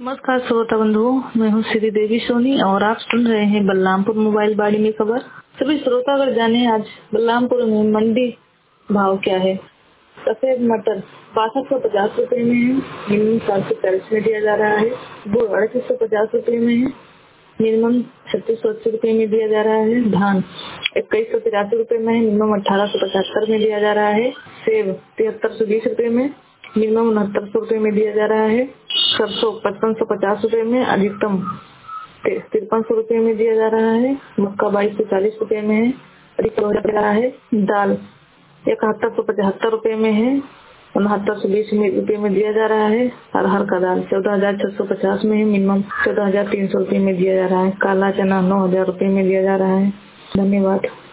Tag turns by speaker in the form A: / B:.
A: नमस्कार श्रोता बंधुओं, मैं हूँ श्री देवी सोनी और आप सुन रहे हैं बलरामपुर मोबाइल बाड़ी में खबर। सभी श्रोता अगर जाने आज बलरामपुर में मंडी भाव क्या है। सफेद मटर 6250 रुपए में है, मिनिमम 740 में दिया जा रहा है। गुड़ 3850 रुपए में है, मिनिमम 3680 रुपए में दिया जा रहा है। धान 2183 रुपए में है, मिनिमम 1875 में दिया जा रहा है। सेब 7320 रुपए में, मिनिमम 6900 रुपए में दिया जा रहा है। सरसों 5550 रुपए में, अधिकतम 5300 रुपए में दिया जा रहा है। मक्का 2240 रुपए में है, अधिकतम दिया जा रहा है। दाल 7175 रुपए में है, 6920 रुपए में दिया जा रहा है। अरहर का दाल 14650 में है, मिनिमम 14300 रुपए में दिया जा रहा है। काला चना 9000 रुपए में दिया जा रहा है। धन्यवाद।